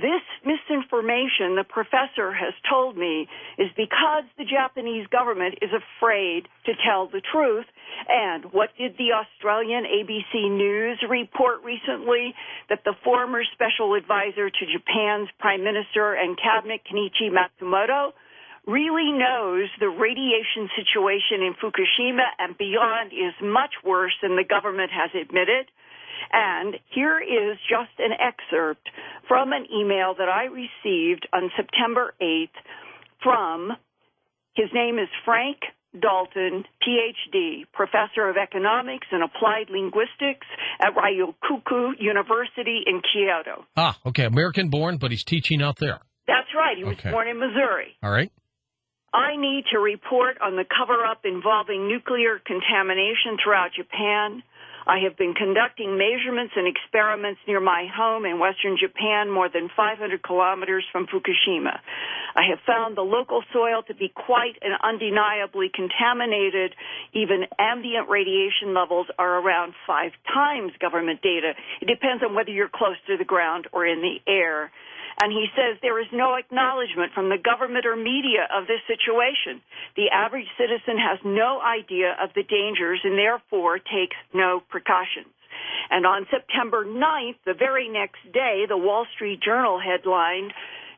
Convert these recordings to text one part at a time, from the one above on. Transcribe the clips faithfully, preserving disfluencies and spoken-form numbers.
this misinformation, the professor has told me, is because the Japanese government is afraid to tell the truth. And what did the Australian A B C News report recently? That the former special advisor to Japan's Prime Minister and Cabinet, Kenichi Matsumoto, really knows the radiation situation in Fukushima and beyond is much worse than the government has admitted. And here is just an excerpt from an email that I received on September eighth from, his name is Frank Dalton, P H D, professor of economics and applied linguistics at Ryokuku University in Kyoto. Ah, okay, American-born, but he's teaching out there. That's right. He was okay. born in Missouri. All right. I need to report on the cover-up involving nuclear contamination throughout Japan. I have been conducting measurements and experiments near my home in western Japan, more than five hundred kilometers from Fukushima. I have found the local soil to be quite and undeniably contaminated. Even ambient radiation levels are around five times government data. It depends on whether you're close to the ground or in the air. And he says there is no acknowledgement from the government or media of this situation. The average citizen has no idea of the dangers and therefore takes no precautions. And on September ninth, the very next day, the Wall Street Journal headlined,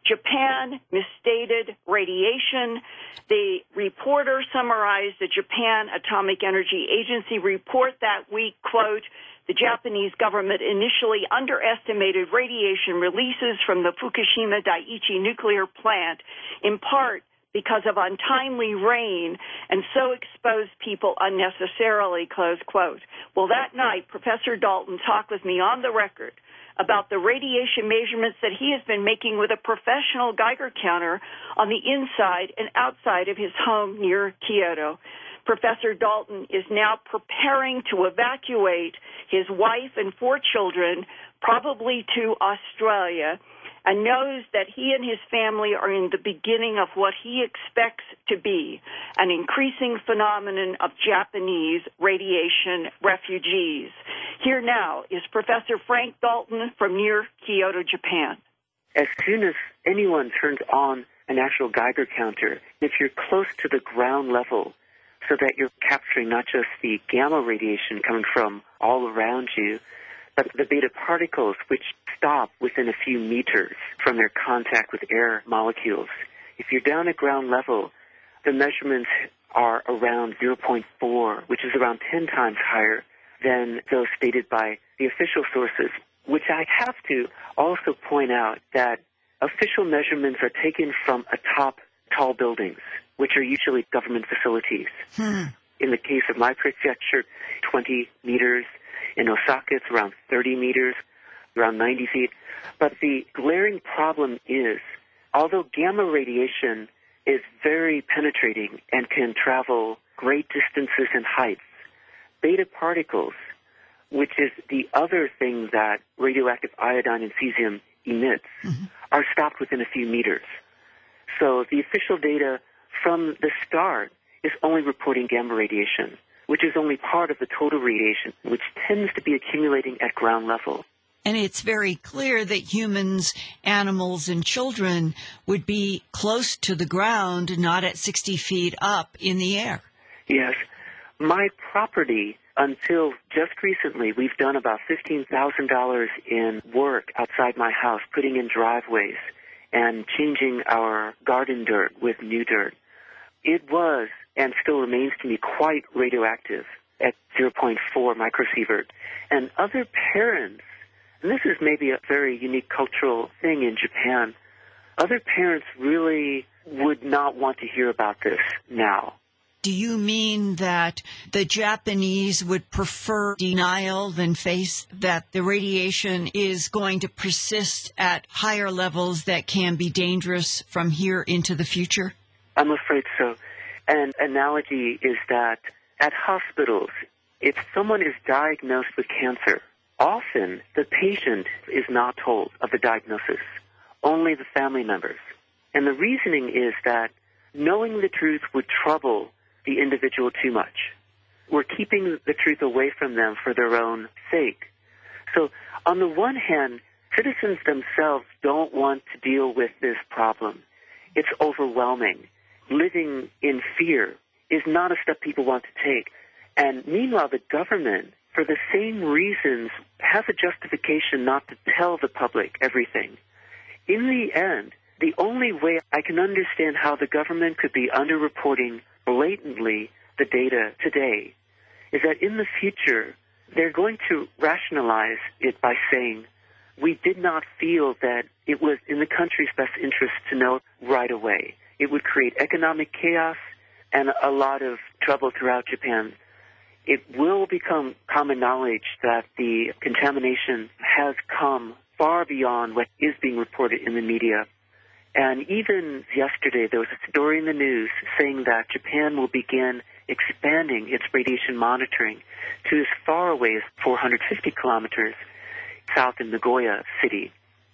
Japan misstated radiation. The reporter summarized the Japan Atomic Energy Agency report that week, quote, the Japanese government initially underestimated radiation releases from the Fukushima Daiichi nuclear plant, in part because of untimely rain, and so exposed people unnecessarily, close quote. Well, that night, Professor Dalton talked with me on the record about the radiation measurements that he has been making with a professional Geiger counter on the inside and outside of his home near Kyoto. Professor Dalton is now preparing to evacuate his wife and four children, probably to Australia, and knows that he and his family are in the beginning of what he expects to be an increasing phenomenon of Japanese radiation refugees. Here now is Professor Frank Dalton from near Kyoto, Japan. As soon as anyone turns on an actual Geiger counter, if you're close to the ground level, so that you're capturing not just the gamma radiation coming from all around you, but the beta particles, which stop within a few meters from their contact with air molecules. If you're down at ground level, the measurements are around zero point four, which is around ten times higher than those stated by the official sources, which I have to also point out that official measurements are taken from atop tall buildings, which are usually government facilities. Hmm. In the case of my prefecture, twenty meters. In Osaka, it's around thirty meters, around ninety feet. But the glaring problem is, although gamma radiation is very penetrating and can travel great distances and heights, beta particles, which is the other thing that radioactive iodine and cesium emits, mm-hmm. are stopped within a few meters. So the official data from the start is only reporting gamma radiation, which is only part of the total radiation, which tends to be accumulating at ground level. And it's very clear that humans, animals, and children would be close to the ground, not at sixty feet up in the air. Yes. My property, until just recently, we've done about fifteen thousand dollars in work outside my house, putting in driveways and changing our garden dirt with new dirt. It was, and still remains to me, quite radioactive at zero point four microsievert. And other parents, and this is maybe a very unique cultural thing in Japan, other parents really would not want to hear about this now. Do you mean that the Japanese would prefer denial than face that the radiation is going to persist at higher levels that can be dangerous from here into the future? I'm afraid so. An analogy is that at hospitals, if someone is diagnosed with cancer, often the patient is not told of the diagnosis, only the family members. And the reasoning is that knowing the truth would trouble the individual too much. We're keeping the truth away from them for their own sake. So on the one hand, citizens themselves don't want to deal with this problem. It's overwhelming. Living in fear is not a step people want to take. And meanwhile, the government, for the same reasons, has a justification not to tell the public everything. In the end, the only way I can understand how the government could be underreporting blatantly the data today is that in the future, they're going to rationalize it by saying, we did not feel that it was in the country's best interest to know right away. It would create economic chaos and a lot of trouble throughout Japan. It will become common knowledge that the contamination has come far beyond what is being reported in the media. And even yesterday, there was a story in the news saying that Japan will begin expanding its radiation monitoring to as far away as four hundred fifty kilometers south in Nagoya City.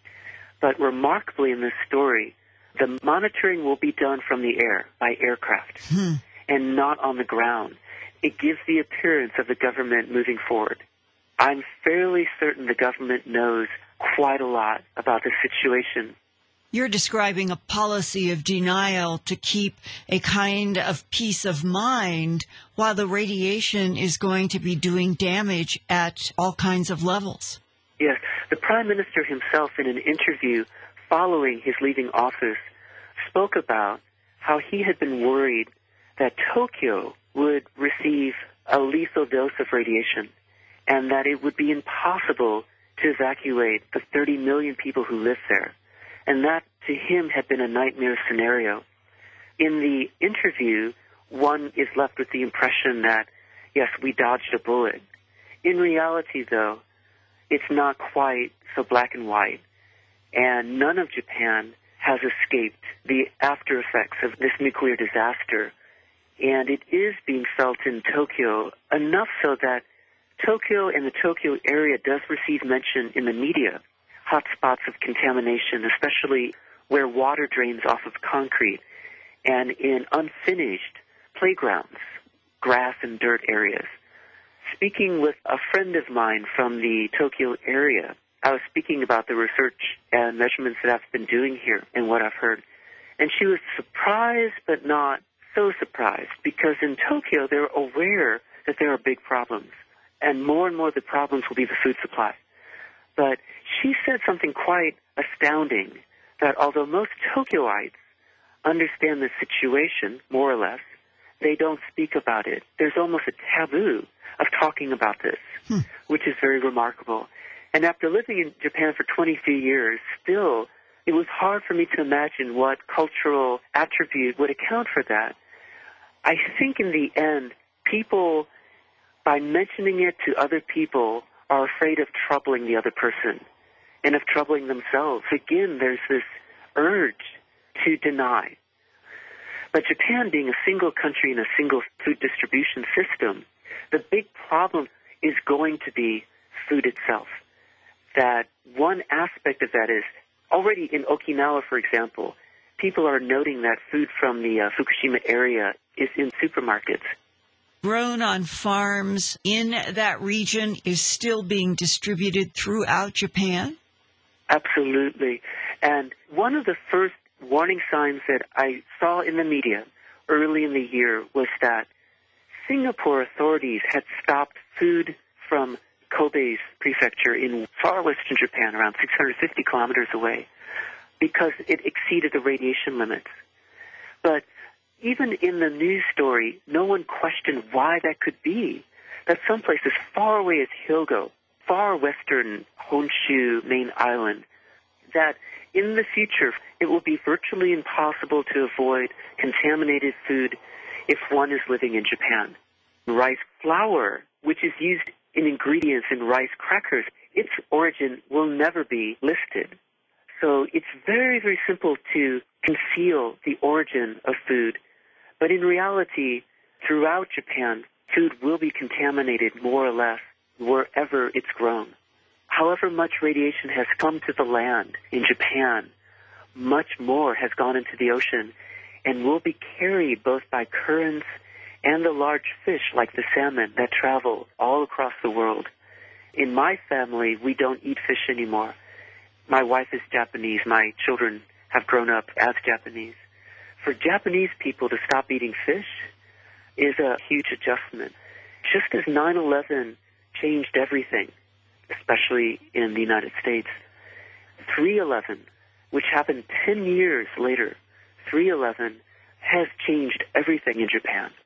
But remarkably in this story, the monitoring will be done from the air, by aircraft, hmm. and not on the ground. It gives the appearance of the government moving forward. I'm fairly certain the government knows quite a lot about the situation. You're describing a policy of denial to keep a kind of peace of mind while the radiation is going to be doing damage at all kinds of levels. Yes. The Prime Minister himself, in an interview following his leaving office, spoke about how he had been worried that Tokyo would receive a lethal dose of radiation and that it would be impossible to evacuate the thirty million people who live there. And that, to him, had been a nightmare scenario. In the interview, one is left with the impression that, yes, we dodged a bullet. In reality, though, it's not quite so black and white. And none of Japan has escaped the after effects of this nuclear disaster. And it is being felt in Tokyo, enough so that Tokyo and the Tokyo area does receive mention in the media. Hotspots of contamination, especially where water drains off of concrete, and in unfinished playgrounds, grass and dirt areas. Speaking with a friend of mine from the Tokyo area, I was speaking about the research and measurements that I've been doing here and what I've heard. And she was surprised, but not so surprised, because in Tokyo, they're aware that there are big problems. And more and more the problems will be the food supply. But she said something quite astounding, that although most Tokyoites understand the situation, more or less, they don't speak about it. There's almost a taboo of talking about this, hmm. which is very remarkable. And after living in Japan for twenty-three years, still, it was hard for me to imagine what cultural attribute would account for that. I think in the end, people, by mentioning it to other people, are afraid of troubling the other person and of troubling themselves. Again, there's this urge to deny. But Japan, being a single country and a single food distribution system, the big problem is going to be food itself. That one aspect of that is, already in Okinawa, for example, people are noting that food from the uh, Fukushima area is in supermarkets. Grown on farms in that region is still being distributed throughout Japan? Absolutely. And one of the first warning signs that I saw in the media early in the year was that Singapore authorities had stopped food from Kobe's prefecture in far western Japan, around six hundred fifty kilometers away, because it exceeded the radiation limits. But even in the news story, no one questioned why that could be. That someplace as far away as Hyogo, far western Honshu main island, that in the future it will be virtually impossible to avoid contaminated food if one is living in Japan. Rice flour, which is used in ingredients in rice crackers, its origin will never be listed. So it's very, very simple to conceal the origin of food. But in reality, throughout Japan, food will be contaminated more or less wherever it's grown. However much radiation has come to the land in Japan, much more has gone into the ocean and will be carried both by currents and the large fish like the salmon that travel all across the world. In my family, we don't eat fish anymore. My wife is Japanese. My children have grown up as Japanese. For Japanese people to stop eating fish is a huge adjustment. Just as nine eleven changed everything, especially in the United States, three eleven, which happened ten years later, three eleven has changed everything in Japan.